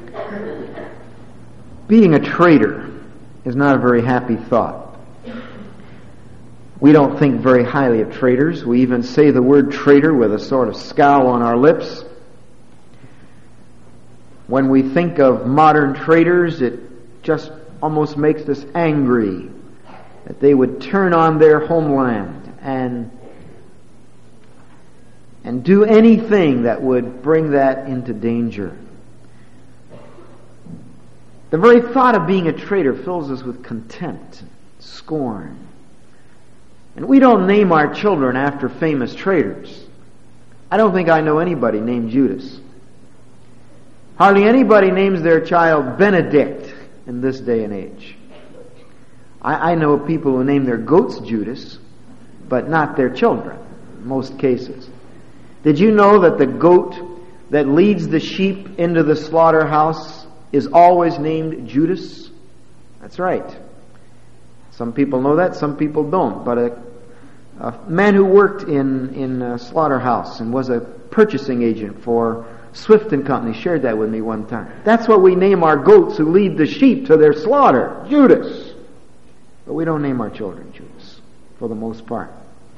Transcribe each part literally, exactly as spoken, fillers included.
Being a traitor is not a very happy thought. We don't think very highly of traitors. We even say the word traitor with a sort of scowl on our lips. When we think of modern traitors, it just almost makes us angry that they would turn on their homeland and and do anything that would bring that into danger. The very thought of being a traitor fills us with contempt, scorn. And we don't name our children after famous traitors. I don't think I know anybody named Judas. Hardly anybody names their child Benedict in this day and age. I, I know people who name their goats Judas, but not their children, in most cases. Did you know that the goat that leads the sheep into the slaughterhouse is always named Judas? That's right. Some people know that, some people don't. But a, a man who worked in, in a slaughterhouse and was a purchasing agent for Swift and Company shared that with me one time. That's what we name our goats who lead the sheep to their slaughter, Judas. But we don't name our children Judas, for the most part.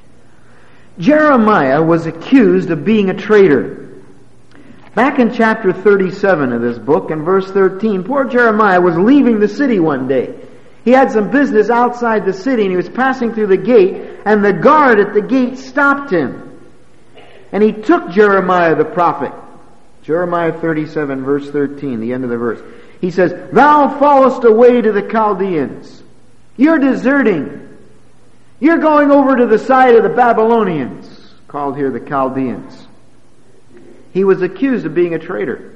Jeremiah was accused of being a traitor. Back in chapter thirty-seven of this book, in verse thirteen, poor Jeremiah was leaving the city one day. He had some business outside the city, and he was passing through the gate, and the guard at the gate stopped him. And he took Jeremiah the prophet. Jeremiah thirty-seven, verse thirteen, the end of the verse. He says, "Thou fallest away to the Chaldeans. You're deserting. You're going over to the side of the Babylonians," called here the Chaldeans. He was accused of being a traitor.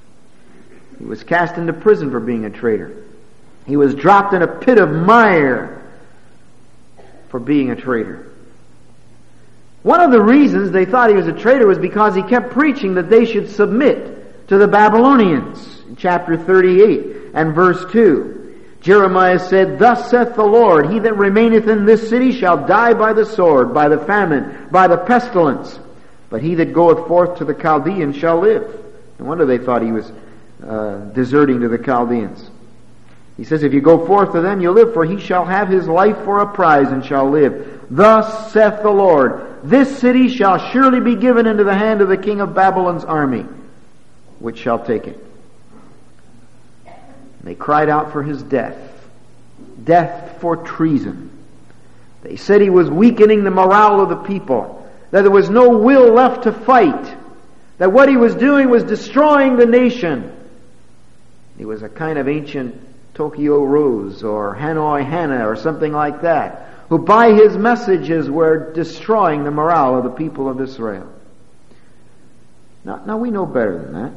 He was cast into prison for being a traitor. He was dropped in a pit of mire for being a traitor. One of the reasons they thought he was a traitor was because he kept preaching that they should submit to the Babylonians. In chapter thirty-eight and verse two, Jeremiah said, "Thus saith the Lord, he that remaineth in this city shall die by the sword, by the famine, by the pestilence. But he that goeth forth to the Chaldeans shall live." No wonder they thought he was uh, deserting to the Chaldeans. He says, "If you go forth to them, you'll live, for he shall have his life for a prize and shall live. Thus saith the Lord, this city shall surely be given into the hand of the king of Babylon's army, which shall take it." They cried out for his death. Death for treason. They said he was weakening the morale of the people, that there was no will left to fight, that what he was doing was destroying the nation. He was a kind of ancient Tokyo Rose or Hanoi Hannah or something like that, who by his messages were destroying the morale of the people of Israel. Now, now we know better than that.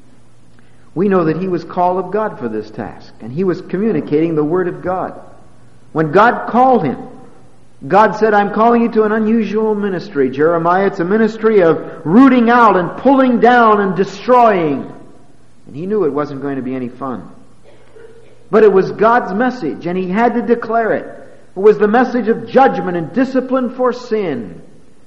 We know that he was called of God for this task, and he was communicating the Word of God. When God called him, God said, "I'm calling you to an unusual ministry, Jeremiah. It's a ministry of rooting out and pulling down and destroying." And he knew it wasn't going to be any fun. But it was God's message, and he had to declare it. It was the message of judgment and discipline for sin.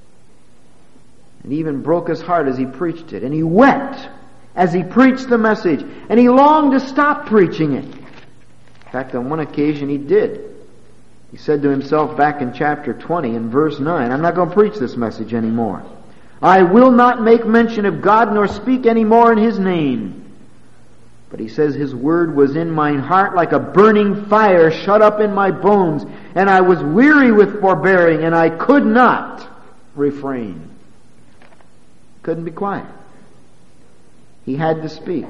And he even broke his heart as he preached it, and he wept as he preached the message, and he longed to stop preaching it. In fact, on one occasion he did. He said to himself back in chapter twenty in verse nine, "I'm not going to preach this message anymore. I will not make mention of God nor speak any more in his name." But he says, "His word was in mine heart like a burning fire shut up in my bones, and I was weary with forbearing, and I could not refrain." Couldn't be quiet. He had to speak.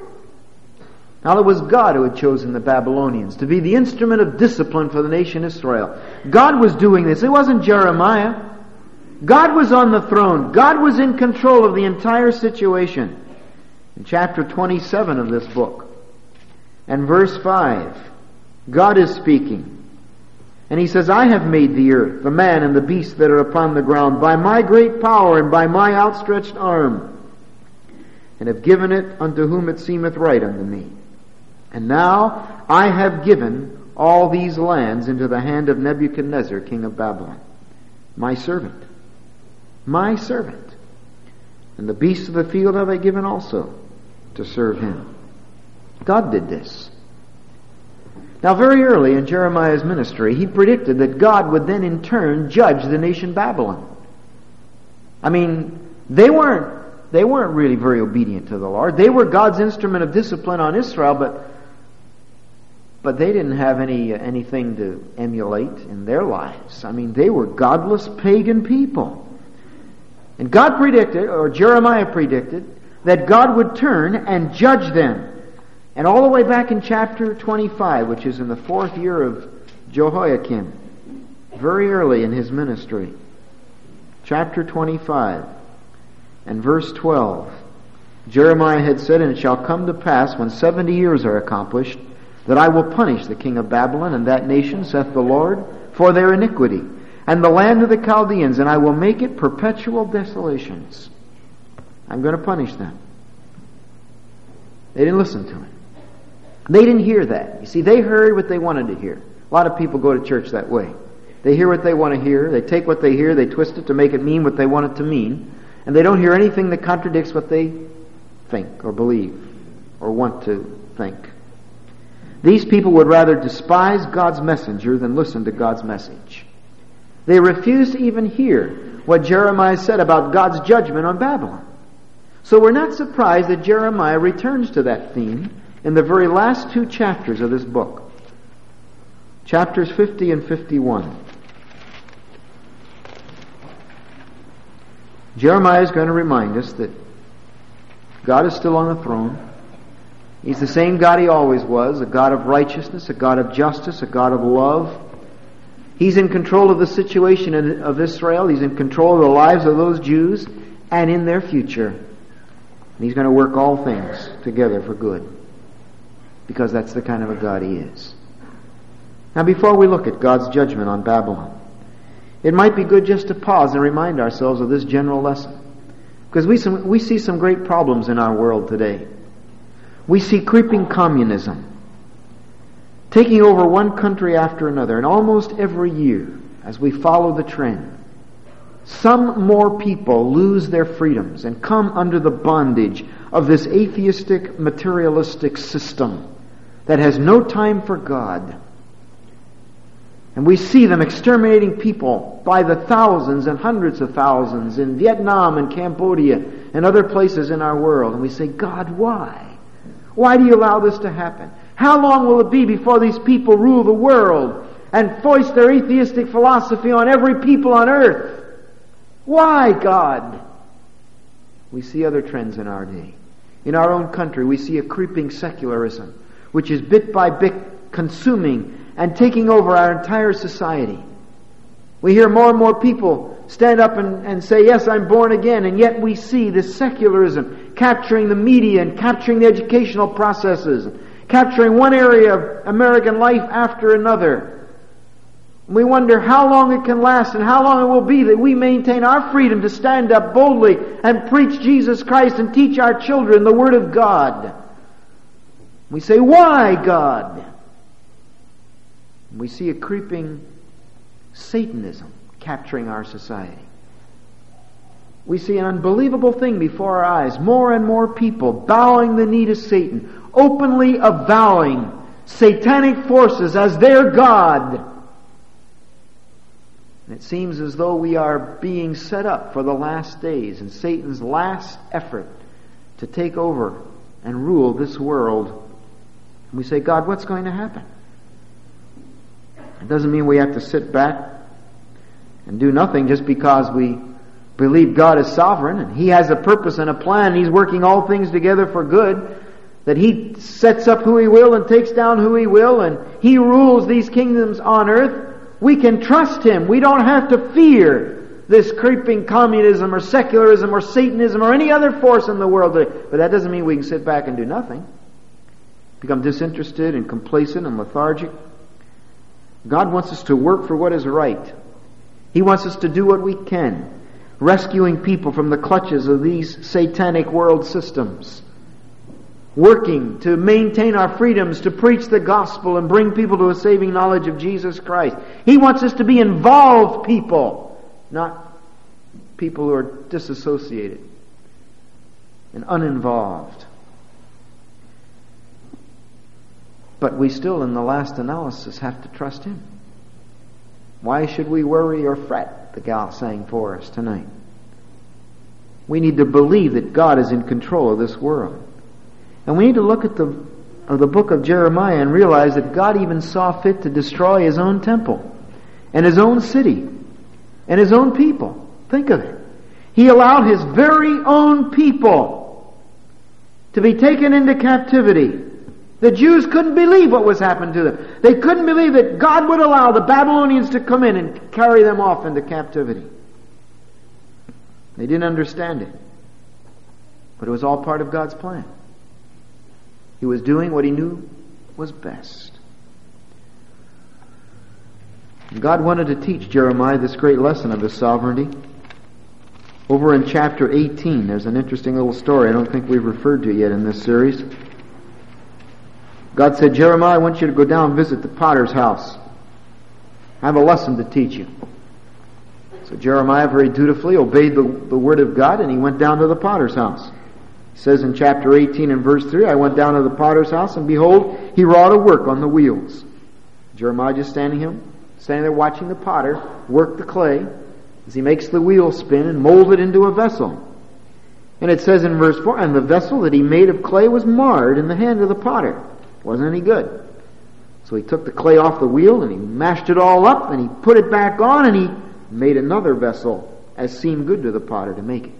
Now it was God who had chosen the Babylonians to be the instrument of discipline for the nation Israel. God was doing this. It wasn't Jeremiah. God was on the throne. God was in control of the entire situation. In chapter twenty-seven of this book, and verse five, God is speaking. And he says, "I have made the earth, the man and the beast that are upon the ground, by my great power and by my outstretched arm, and have given it unto whom it seemeth right unto me. And now I have given all these lands into the hand of Nebuchadnezzar, king of Babylon, my servant, my servant. And the beasts of the field have I given also to serve him." God did this. Now, very early in Jeremiah's ministry, he predicted that God would then in turn judge the nation Babylon. I mean, they weren't they weren't really very obedient to the Lord. They were God's instrument of discipline on Israel, but but they didn't have any anything to emulate in their lives. I mean, they were godless pagan people. And God predicted, or Jeremiah predicted, that God would turn and judge them. And all the way back in chapter twenty-five, which is in the fourth year of Jehoiakim, very early in his ministry, chapter twenty-five and verse twelve, Jeremiah had said, "And it shall come to pass, when seventy years are accomplished, that I will punish the king of Babylon and that nation, saith the Lord, for their iniquity, and the land of the Chaldeans, and I will make it perpetual desolations." I'm going to punish them. They didn't listen to him. They didn't hear that. You see, they heard what they wanted to hear. A lot of people go to church that way. They hear what they want to hear. They take what they hear, they twist it to make it mean what they want it to mean, and they don't hear anything that contradicts what they think or believe or want to think. These people would rather despise God's messenger than listen to God's message. They refused to even hear what Jeremiah said about God's judgment on Babylon. So we're not surprised that Jeremiah returns to that theme in the very last two chapters of this book. Chapters fifty and fifty-one. Jeremiah is going to remind us that God is still on the throne. He's the same God he always was, a God of righteousness, a God of justice, a God of love. He's in control of the situation of Israel. He's in control of the lives of those Jews and in their future. And he's going to work all things together for good, because that's the kind of a God he is. Now, before we look at God's judgment on Babylon, it might be good just to pause and remind ourselves of this general lesson. Because we, some, we see some great problems in our world today. We see creeping communism taking over one country after another, and almost every year, as we follow the trend, some more people lose their freedoms and come under the bondage of this atheistic, materialistic system that has no time for God. And we see them exterminating people by the thousands and hundreds of thousands in Vietnam and Cambodia and other places in our world. And we say, God, why? Why do you allow this to happen? How long will it be before these people rule the world and foist their atheistic philosophy on every people on earth? Why, God? We see other trends in our day. In our own country, we see a creeping secularism, which is bit by bit consuming and taking over our entire society. We hear more and more people stand up and, and say, yes, I'm born again, and yet we see this secularism capturing the media and capturing the educational processes, capturing one area of American life after another. We wonder how long it can last and how long it will be that we maintain our freedom to stand up boldly and preach Jesus Christ and teach our children the Word of God. We say, why, God? We see a creeping Satanism capturing our society. We see an unbelievable thing before our eyes. More and more people bowing the knee to Satan, openly avowing satanic forces as their God. And it seems as though we are being set up for the last days and Satan's last effort to take over and rule this world. And we say, God, what's going to happen? It doesn't mean we have to sit back and do nothing just because we believe God is sovereign and He has a purpose and a plan. He's working all things together for good. That He sets up who He will and takes down who He will, and He rules these kingdoms on earth. We can trust Him. We don't have to fear this creeping communism or secularism or Satanism or any other force in the world. But that doesn't mean we can sit back and do nothing. Become disinterested and complacent and lethargic. God wants us to work for what is right. He wants us to do what we can, rescuing people from the clutches of these satanic world systems, working to maintain our freedoms, to preach the gospel and bring people to a saving knowledge of Jesus Christ. He wants us to be involved people, not people who are disassociated and uninvolved. But we still, in the last analysis, have to trust Him. Why should we worry or fret, the gal sang for us tonight? We need to believe that God is in control of this world. And we need to look at the, of the book of Jeremiah and realize that God even saw fit to destroy His own temple and His own city and His own people. Think of it. He allowed His very own people to be taken into captivity. The Jews couldn't believe what was happening to them. They couldn't believe that God would allow the Babylonians to come in and carry them off into captivity. They didn't understand it. But it was all part of God's plan. He was doing what He knew was best. God wanted to teach Jeremiah this great lesson of His sovereignty. Over in chapter eighteen, there's an interesting little story I don't think we've referred to yet in this series. God said, Jeremiah, I want you to go down and visit the potter's house. I have a lesson to teach you. So Jeremiah very dutifully obeyed the, the word of God, and he went down to the potter's house. He says in chapter eighteen and verse three, I went down to the potter's house, and behold, he wrought a work on the wheels. Jeremiah just standing him, standing there watching the potter work the clay as he makes the wheel spin and mold it into a vessel. And it says in verse four, and the vessel that he made of clay was marred in the hand of the potter. Wasn't any good. So he took the clay off the wheel and he mashed it all up and he put it back on and he made another vessel as seemed good to the potter to make it.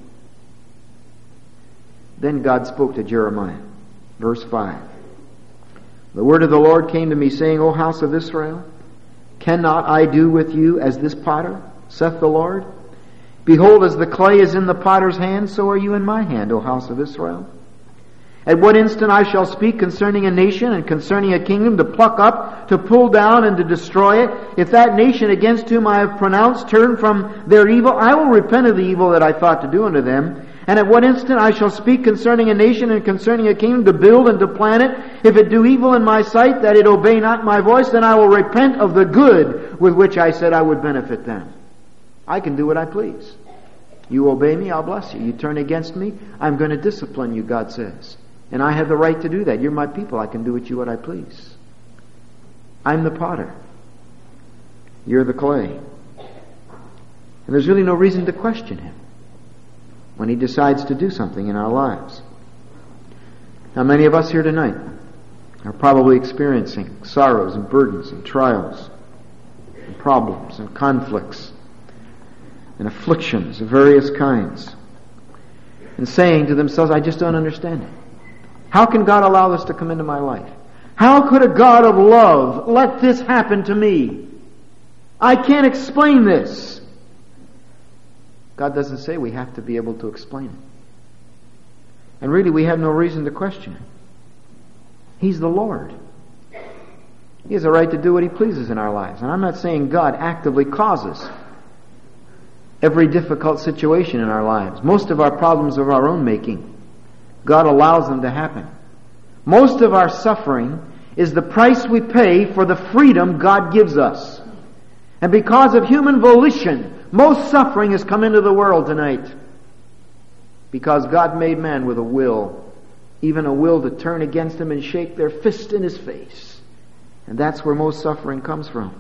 Then God spoke to Jeremiah. Verse five. The word of the Lord came to me saying, O house of Israel, cannot I do with you as this potter, saith the Lord? Behold, as the clay is in the potter's hand, so are you in my hand, O house of Israel. At what instant I shall speak concerning a nation and concerning a kingdom to pluck up, to pull down, and to destroy it. If that nation against whom I have pronounced turn from their evil, I will repent of the evil that I thought to do unto them. And at what instant I shall speak concerning a nation and concerning a kingdom to build and to plant it. If it do evil in my sight, that it obey not my voice, then I will repent of the good with which I said I would benefit them. I can do what I please. You obey me, I'll bless you. You turn against me, I'm going to discipline you, God says. And I have the right to do that. You're my people. I can do with you what I please. I'm the potter. You're the clay. And there's really no reason to question Him when He decides to do something in our lives. Now, many of us here tonight are probably experiencing sorrows and burdens and trials and problems and conflicts and afflictions of various kinds, and saying to themselves, I just don't understand it. How can God allow this to come into my life? How could a God of love let this happen to me? I can't explain this. God doesn't say we have to be able to explain it. And really, we have no reason to question it. He's the Lord. He has a right to do what He pleases in our lives. And I'm not saying God actively causes every difficult situation in our lives. Most of our problems are of our own making. God allows them to happen. Most of our suffering is the price we pay for the freedom God gives us. And because of human volition, most suffering has come into the world tonight. Because God made man with a will, even a will to turn against Him and shake their fist in His face. And that's where most suffering comes from.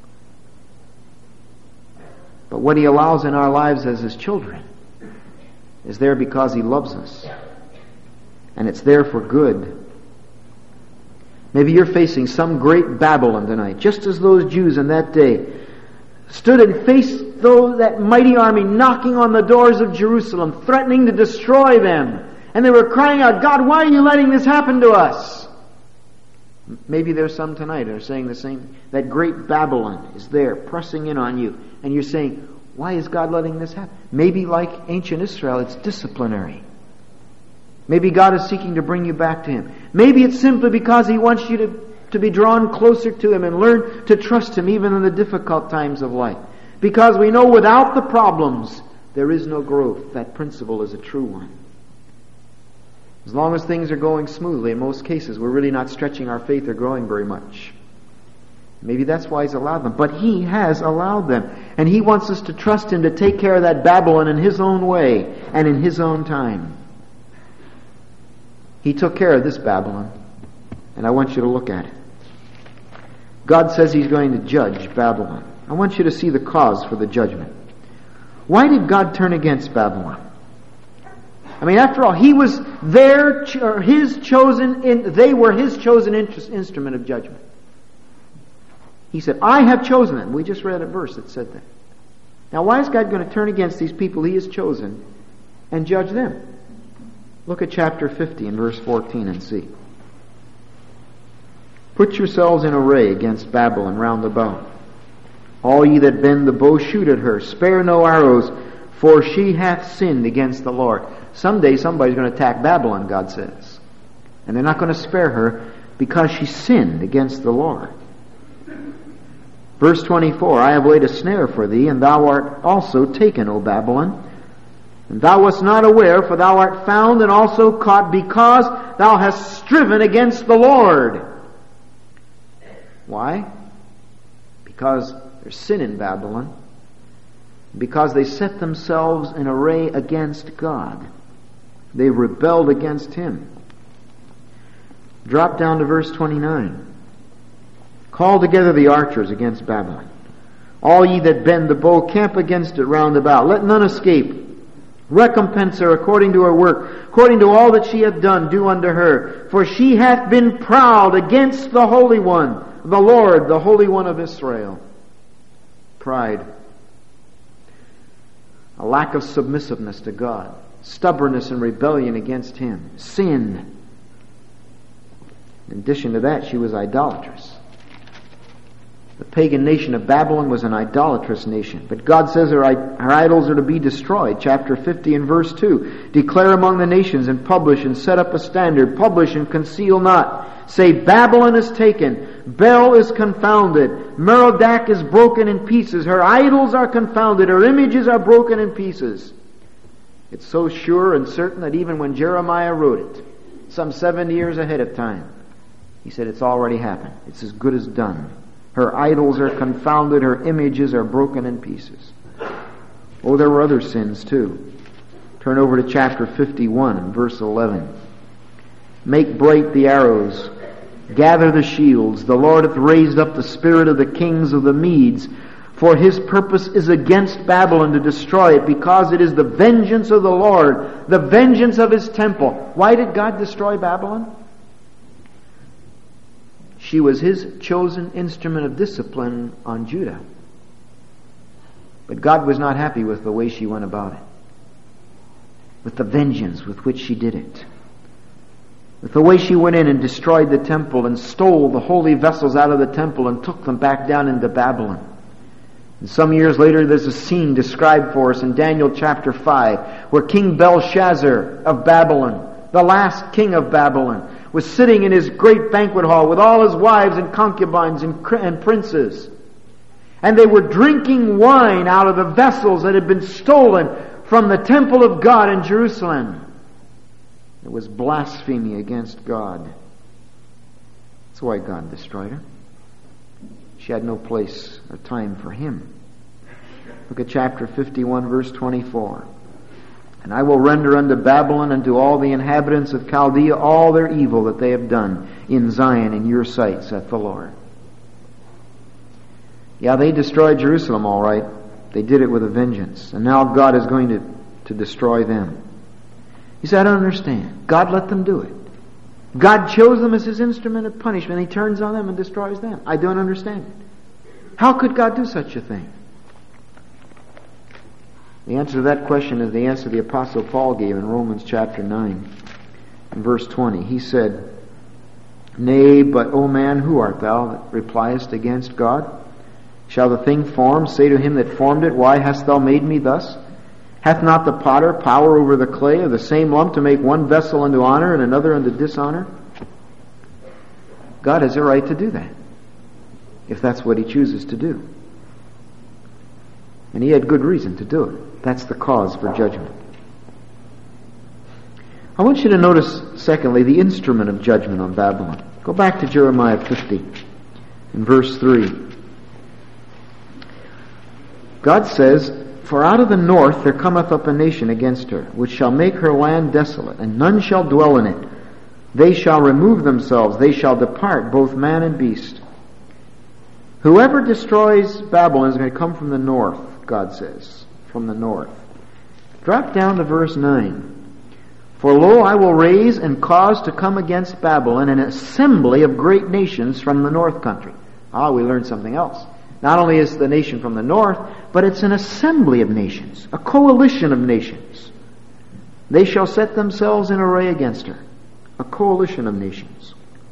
But what He allows in our lives as His children is there because He loves us. And it's there for good. Maybe you're facing some great Babylon tonight, just as those Jews in that day stood and faced those, that mighty army knocking on the doors of Jerusalem, threatening to destroy them. And they were crying out, God, why are you letting this happen to us? Maybe there's some tonight that are saying the same. That great Babylon is there, pressing in on you. And you're saying, why is God letting this happen? Maybe like ancient Israel, it's disciplinary. Maybe God is seeking to bring you back to Him. Maybe it's simply because He wants you to, to be drawn closer to Him and learn to trust Him even in the difficult times of life. Because we know without the problems, there is no growth. That principle is a true one. As long as things are going smoothly, in most cases, we're really not stretching our faith or growing very much. Maybe that's why He's allowed them. But He has allowed them. And He wants us to trust Him to take care of that Babylon in His own way and in His own time. He took care of this Babylon, and I want you to look at it. God says He's going to judge Babylon. I want you to see the cause for the judgment. Why did God turn against Babylon? I mean, after all, He was their, or His chosen, in, they were His chosen instrument of judgment. He said, I have chosen them. We just read a verse that said that. Now, why is God going to turn against these people He has chosen and judge them? Look at chapter fifty and verse fourteen and see. Put yourselves in array against Babylon round about. All ye that bend the bow, shoot at her. Spare no arrows, for she hath sinned against the Lord. Someday somebody's going to attack Babylon, God says. And they're not going to spare her because she sinned against the Lord. Verse twenty-four, I have laid a snare for thee, and thou art also taken, O Babylon. And thou wast not aware, for thou art found and also caught, because thou hast striven against the Lord. Why? Because there's sin in Babylon. Because they set themselves in array against God. They rebelled against Him. Drop down to verse twenty-nine. Call together the archers against Babylon. All ye that bend the bow, camp against it round about. Let none escape. Recompense her according to her work, according to all that she hath done, do unto her. For she hath been proud against the Holy One, the Lord, the Holy One of Israel. Pride. A lack of submissiveness to God. Stubbornness and rebellion against Him. Sin. In addition to that, she was idolatrous. The pagan nation of Babylon was an idolatrous nation. But God says her, her idols are to be destroyed. Chapter fifty and verse two. Declare among the nations and publish and set up a standard. Publish and conceal not. Say, Babylon is taken. Bel is confounded. Merodach is broken in pieces. Her idols are confounded. Her images are broken in pieces. It's so sure and certain that even when Jeremiah wrote it, some seventy years ahead of time, he said it's already happened. It's as good as done. Her idols are confounded. Her images are broken in pieces. Oh, there were other sins too. Turn over to chapter fifty-one and verse eleven. Make bright the arrows. Gather the shields. The Lord hath raised up the spirit of the kings of the Medes. For His purpose is against Babylon to destroy it, because it is the vengeance of the Lord, the vengeance of His temple. Why did God destroy Babylon? She was His chosen instrument of discipline on Judah. But God was not happy with the way she went about it. With the vengeance with which she did it. With the way she went in and destroyed the temple and stole the holy vessels out of the temple and took them back down into Babylon. And some years later there's a scene described for us in Daniel chapter five where King Belshazzar of Babylon, the last king of Babylon, was sitting in his great banquet hall with all his wives and concubines and, and princes. And they were drinking wine out of the vessels that had been stolen from the temple of God in Jerusalem. It was blasphemy against God. That's why God destroyed her. She had no place or time for Him. Look at chapter fifty-one, verse twenty-four. And I will render unto Babylon and to all the inhabitants of Chaldea all their evil that they have done in Zion in your sight, saith the Lord. Yeah, they destroyed Jerusalem all right. They did it with a vengeance. And now God is going to, to destroy them. He said, I don't understand. God let them do it. God chose them as His instrument of punishment. He turns on them and destroys them. I don't understand it. How could God do such a thing? The answer to that question is the answer the Apostle Paul gave in Romans chapter nine and verse twenty. He said, Nay, but, O man, who art thou that repliest against God? Shall the thing formed say to him that formed it, Why hast thou made me thus? Hath not the potter power over the clay of the same lump to make one vessel unto honor and another unto dishonor? God has a right to do that, if that's what He chooses to do. And He had good reason to do it. That's the cause for judgment. I want you to notice, secondly, the instrument of judgment on Babylon. Go back to Jeremiah fifty in verse three. God says, For out of the north there cometh up a nation against her, which shall make her land desolate, and none shall dwell in it. They shall remove themselves, they shall depart, both man and beast. Whoever destroys Babylon is going to come from the north, God says. From the north. Drop down to verse nine. For lo, I will raise and cause to come against Babylon an assembly of great nations from the north country. Ah, we learned something else. Not only is the nation from the north, but it's an assembly of nations, a coalition of nations. They shall set themselves in array against her. A coalition of nations.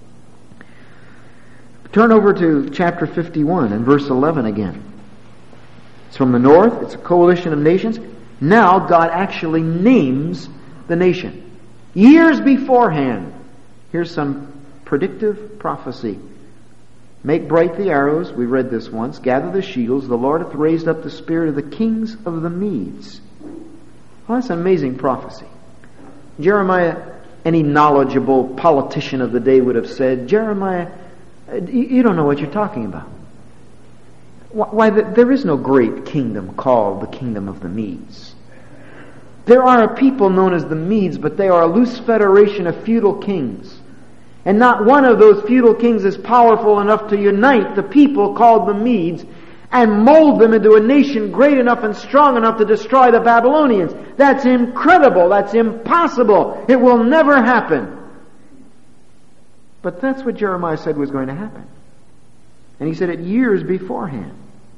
Turn over to chapter fifty-one and verse eleven again. It's from the north, it's a coalition of nations. Now God actually names the nation. Years beforehand, here's some predictive prophecy. Make bright the arrows, we read this once, gather the shields, the Lord hath raised up the spirit of the kings of the Medes. Well, that's an amazing prophecy. Jeremiah, any knowledgeable politician of the day would have said, Jeremiah, you don't know what you're talking about. Why, there is no great kingdom called the kingdom of the Medes. There are a people known as the Medes, but they are a loose federation of feudal kings. And not one of those feudal kings is powerful enough to unite the people called the Medes and mold them into a nation great enough and strong enough to destroy the Babylonians. That's incredible. That's impossible. It will never happen. But that's what Jeremiah said was going to happen. And he said it years beforehand.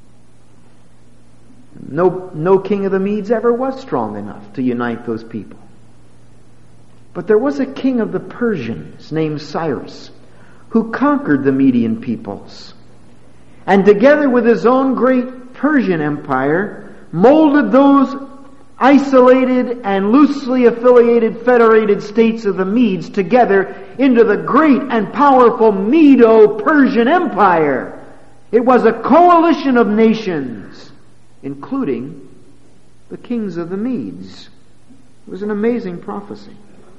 No, no king of the Medes ever was strong enough to unite those people. But there was a king of the Persians named Cyrus who conquered the Median peoples. And together with his own great Persian empire, molded those isolated and loosely affiliated federated states of the Medes together into the great and powerful Medo-Persian Empire. It was a coalition of nations, including the kings of the Medes. It was an amazing prophecy.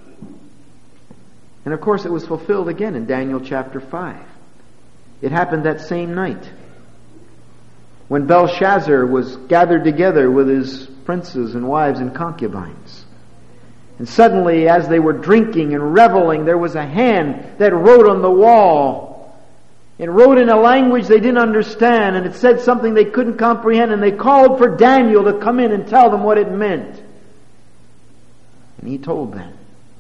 And of course it was fulfilled again in Daniel chapter five. It happened that same night when Belshazzar was gathered together with his princes and wives and concubines. And suddenly, as they were drinking and reveling, there was a hand that wrote on the wall. It wrote in a language they didn't understand, and it said something they couldn't comprehend, and they called for Daniel to come in and tell them what it meant. And he told them.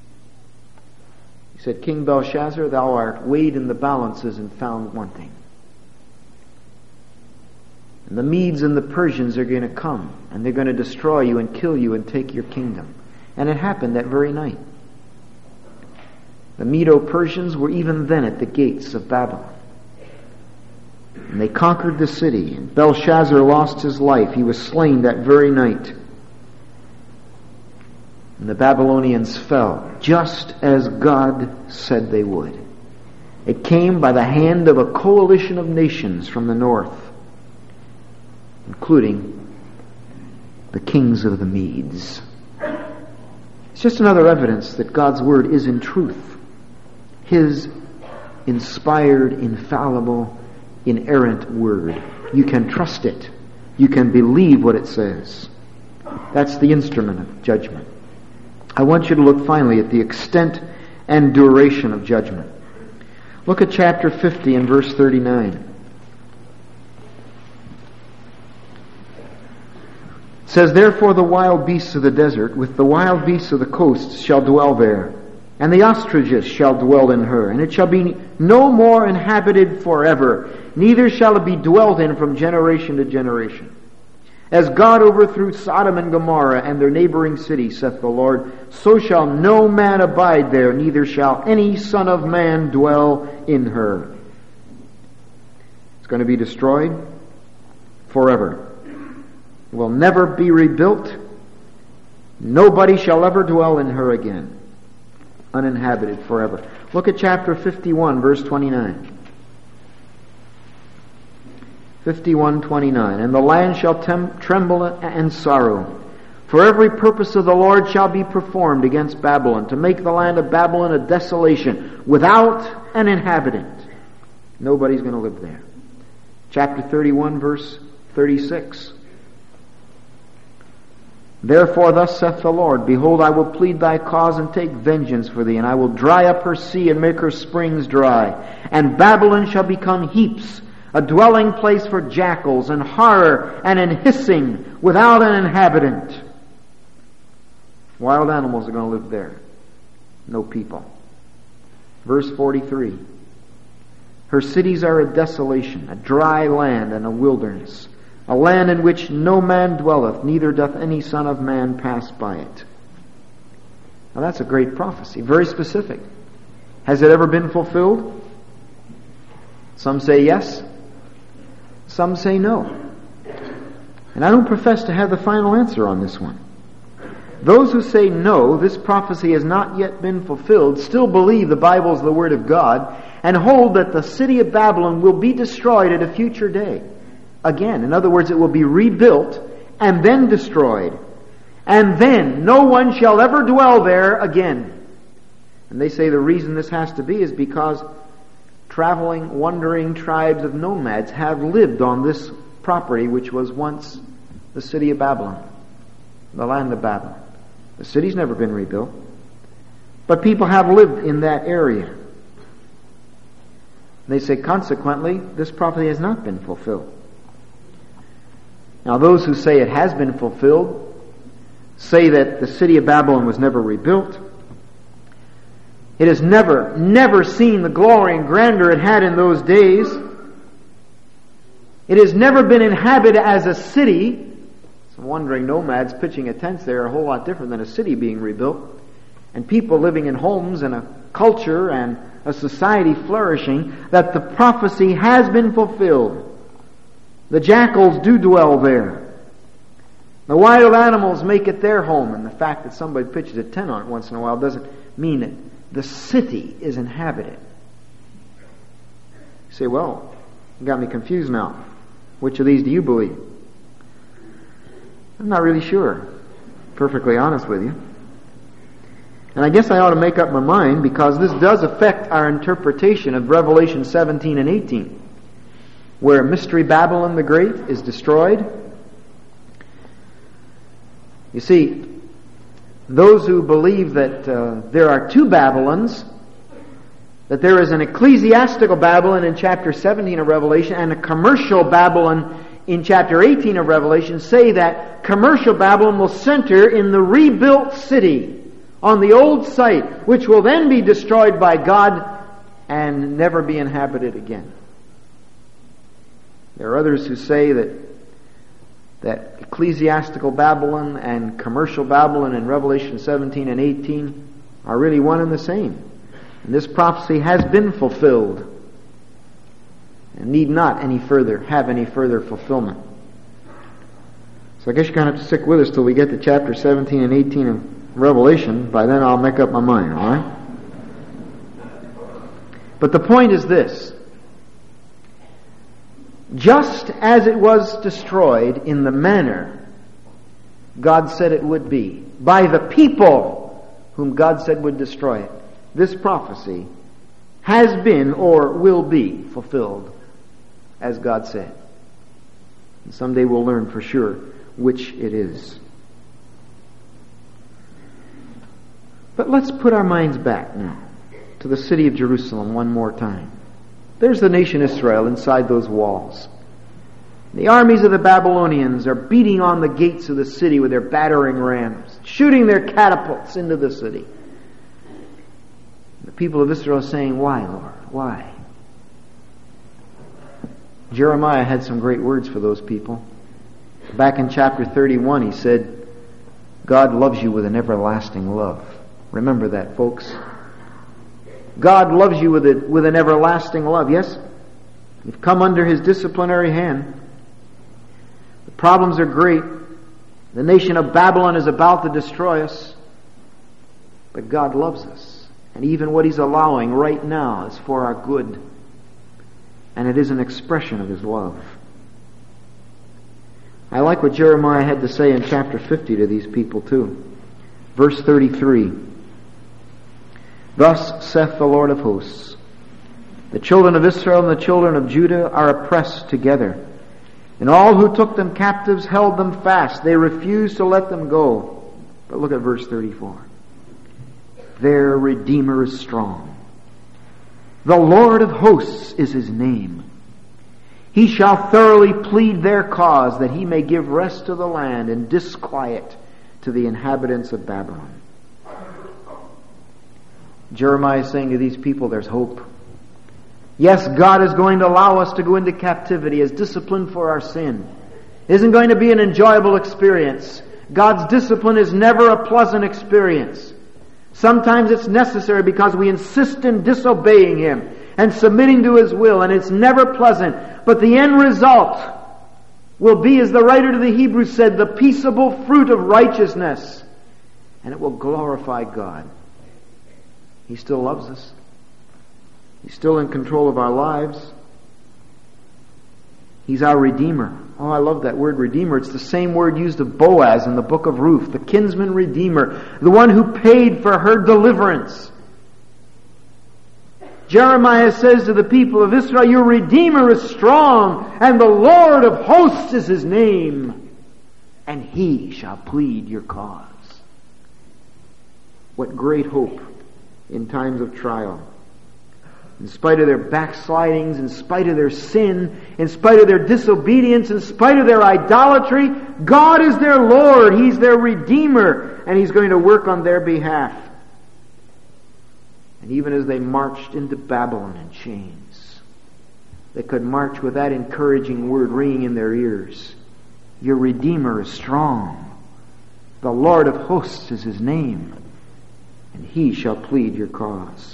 He said, King Belshazzar, thou art weighed in the balances and found wanting. And the Medes and the Persians are going to come, and they're going to destroy you and kill you and take your kingdom. And it happened that very night. The Medo-Persians were even then at the gates of Babylon. And they conquered the city, and Belshazzar lost his life. He was slain that very night. And the Babylonians fell, just as God said they would. It came by the hand of a coalition of nations from the north, including the kings of the Medes. It's just another evidence that God's Word is in truth His inspired, infallible, inerrant Word. You can trust it. You can believe what it says. That's the instrument of judgment. I want you to look finally at the extent and duration of judgment. Look at chapter fifty and verse thirty-nine. It says, Therefore the wild beasts of the desert with the wild beasts of the coasts shall dwell there, and the ostriches shall dwell in her, and it shall be no more inhabited forever, neither shall it be dwelt in from generation to generation. As God overthrew Sodom and Gomorrah and their neighboring cities, saith the Lord, so shall no man abide there, neither shall any son of man dwell in her. It's going to be destroyed forever. Will never be rebuilt. Nobody shall ever dwell in her again. Uninhabited forever. Look at chapter fifty-one, verse twenty-nine. fifty-one twenty-nine. And the land shall tem- tremble and sorrow, for every purpose of the Lord shall be performed against Babylon, to make the land of Babylon a desolation, without an inhabitant. Nobody's going to live there. Chapter thirty-one, verse thirty-six. Therefore thus saith the Lord, Behold, I will plead thy cause and take vengeance for thee, and I will dry up her sea and make her springs dry. And Babylon shall become heaps a dwelling place for jackals, and horror and in hissing without an inhabitant. Wild animals are going to live there. No people. Verse forty-three. Her cities are a desolation, a dry land and a wilderness, a land in which no man dwelleth, neither doth any son of man pass by it. Now that's a great prophecy, very specific. Has it ever been fulfilled? Some say yes. Some say no. And I don't profess to have the final answer on this one. Those who say no, this prophecy has not yet been fulfilled, still believe the Bible is the Word of God, and hold that the city of Babylon will be destroyed at a future day. Again, in other words, it will be rebuilt and then destroyed. And then no one shall ever dwell there again. And they say the reason this has to be is because traveling, wandering tribes of nomads have lived on this property which was once the city of Babylon, the land of Babylon. The city's never been rebuilt, but people have lived in that area. They say, consequently, this prophecy has not been fulfilled. Now, those who say it has been fulfilled say that the city of Babylon was never rebuilt. It has never, never seen the glory and grandeur it had in those days. It has never been inhabited as a city. Some wandering nomads pitching a tent there are a whole lot different than a city being rebuilt. And people living in homes and a culture and a society flourishing, that the prophecy has been fulfilled. The jackals do dwell there. The wild animals make it their home, and the fact that somebody pitches a tent on it once in a while doesn't mean that the city is inhabited. You say, well, you got me confused now. Which of these do you believe? I'm not really sure. Perfectly honest with you. And I guess I ought to make up my mind, because this does affect our interpretation of Revelation seventeen and eighteen, where Mystery Babylon the Great is destroyed. You see, those who believe that uh, there are two Babylons, that there is an ecclesiastical Babylon in chapter seventeen of Revelation and a commercial Babylon in chapter eighteen of Revelation, say that commercial Babylon will center in the rebuilt city on the old site, which will then be destroyed by God and never be inhabited again. There are others who say that that ecclesiastical Babylon and commercial Babylon in Revelation seventeen and eighteen are really one and the same. And this prophecy has been fulfilled and need not any further have any further fulfillment. So I guess you're going to have to stick with us till we get to chapter seventeen and eighteen of Revelation. By then I'll make up my mind, all right? But the point is this. Just as it was destroyed in the manner God said it would be, by the people whom God said would destroy it, this prophecy has been or will be fulfilled as God said. And someday we'll learn for sure which it is. But let's put our minds back now to the city of Jerusalem one more time. There's the nation Israel inside those walls. The armies of the Babylonians are beating on the gates of the city with their battering rams, shooting their catapults into the city. The people of Israel are saying, why, Lord? Why? Jeremiah had some great words for those people. Back in chapter thirty-one, he said, God loves you with an everlasting love. Remember that, folks. God loves you with a, with an everlasting love. Yes, you've come under His disciplinary hand. The problems are great. The nation of Babylon is about to destroy us. But God loves us. And even what He's allowing right now is for our good. And it is an expression of His love. I like what Jeremiah had to say in chapter fifty to these people too. Verse thirty-three. Thus saith the Lord of hosts, the children of Israel and the children of Judah are oppressed together, and all who took them captives held them fast. They refused to let them go. But look at verse thirty-four. Their Redeemer is strong. The Lord of hosts is His name. He shall thoroughly plead their cause, that he may give rest to the land and disquiet to the inhabitants of Babylon. Jeremiah is saying to these people, there's hope. Yes, God is going to allow us to go into captivity as discipline for our sin. It isn't going to be an enjoyable experience. God's discipline is never a pleasant experience. Sometimes it's necessary because we insist in disobeying Him and submitting to His will, and it's never pleasant. But the end result will be, as the writer to the Hebrews said, the peaceable fruit of righteousness, and it will glorify God. He still loves us. He's still in control of our lives. He's our Redeemer. Oh, I love that word Redeemer. It's the same word used of Boaz in the book of Ruth, the kinsman Redeemer, the one who paid for her deliverance. Jeremiah says to the people of Israel, your Redeemer is strong, and the Lord of hosts is His name, and He shall plead your cause. What great hope in times of trial. In spite of their backslidings, in spite of their sin, in spite of their disobedience, in spite of their idolatry, God is their Lord. He's their Redeemer, and He's going to work on their behalf. And even as they marched into Babylon in chains, they could march with that encouraging word ringing in their ears. Your Redeemer is strong. The Lord of hosts is His name, and He shall plead your cause.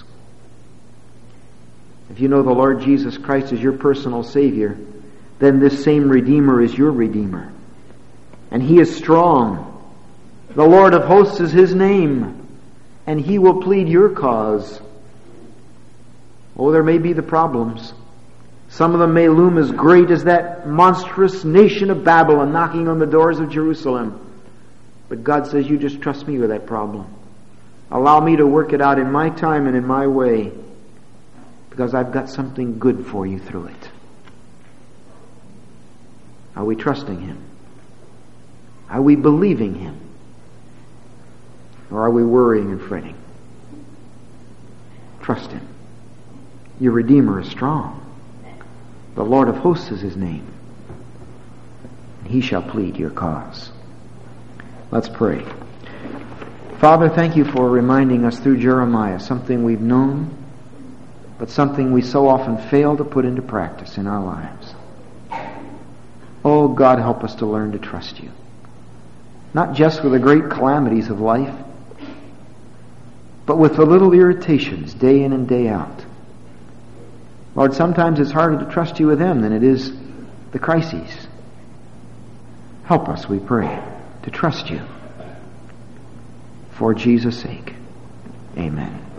If you know the Lord Jesus Christ as your personal Savior, then this same Redeemer is your Redeemer. And He is strong. The Lord of hosts is His name, and He will plead your cause. Oh, there may be the problems. Some of them may loom as great as that monstrous nation of Babylon knocking on the doors of Jerusalem. But God says, you just trust me with that problem. Allow me to work it out in my time and in my way, because I've got something good for you through it. Are we trusting Him? Are we believing Him? Or are we worrying and fretting? Trust Him. Your Redeemer is strong. The Lord of hosts is His name. He shall plead your cause. Let's pray. Father, thank you for reminding us through Jeremiah something we've known, but something we so often fail to put into practice in our lives. Oh, God, help us to learn to trust you. Not just with the great calamities of life, but with the little irritations day in and day out. Lord, sometimes it's harder to trust you with them than it is the crises. Help us, we pray, to trust you. For Jesus' sake, amen.